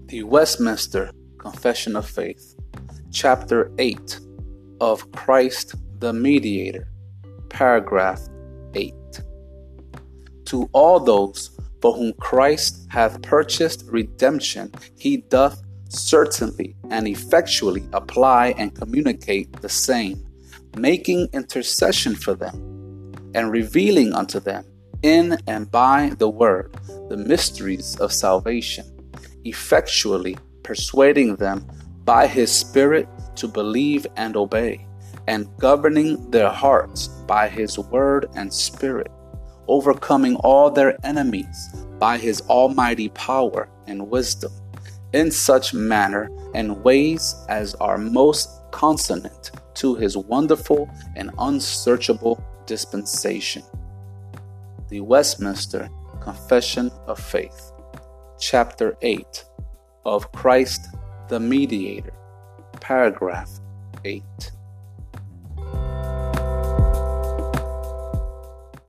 The Westminster Confession of Faith, Chapter 8 of Christ the Mediator, Paragraph 8. To all those for whom Christ hath purchased redemption, he doth certainly and effectually apply and communicate the same, making intercession for them, and revealing unto them in and by the word the mysteries of salvation, effectually persuading them by his Spirit to believe and obey, and governing their hearts by his word and Spirit, overcoming all their enemies by his almighty power and wisdom, in such manner and ways as are most consonant to his wonderful and unsearchable dispensation. The Westminster Confession of Faith, Chapter 8 of Christ the Mediator, Paragraph 8.